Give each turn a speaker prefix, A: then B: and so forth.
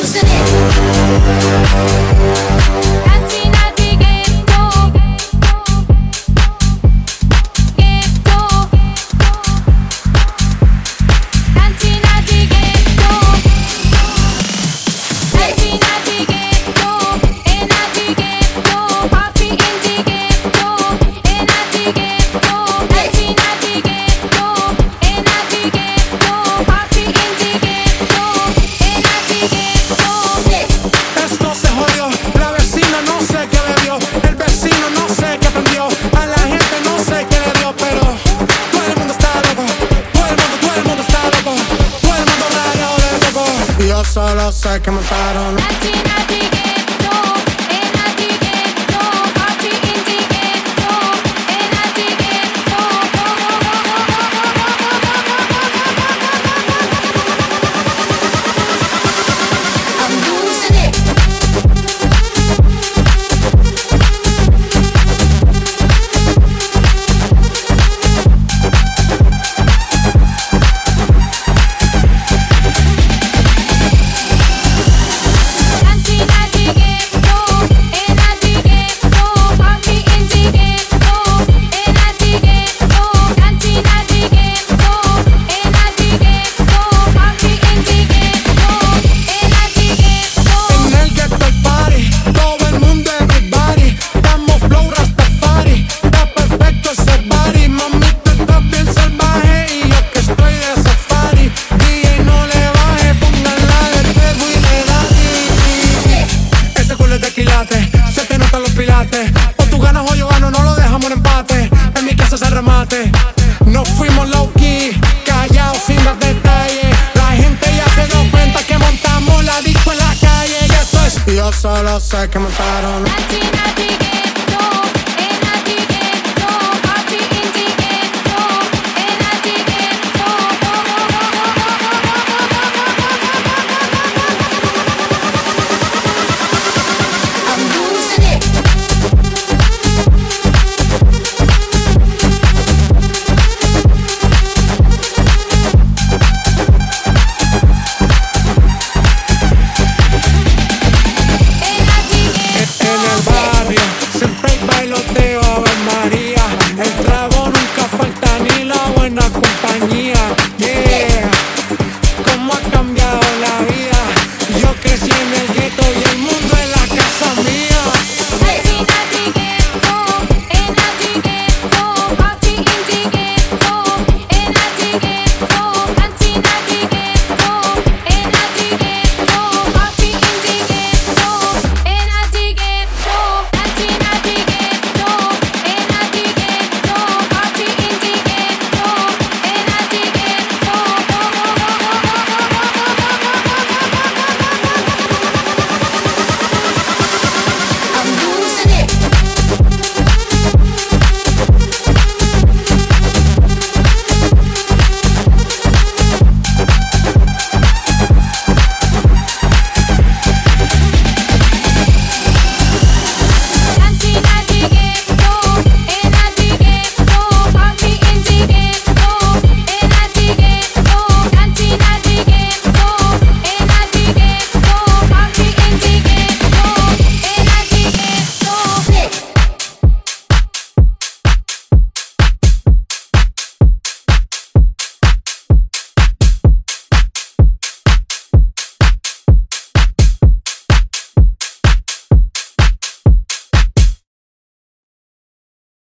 A: losing it.
B: Yo solo sé que mataron. Se te notan los pilates. O tú ganas o yo gano, no lo dejamos en empate. En mi casa se remate. No fuimos low key, callados sin dar detalles. La gente ya se dio cuenta que montamos la disco en la calle. Y esto es. Yo solo sé que mataron.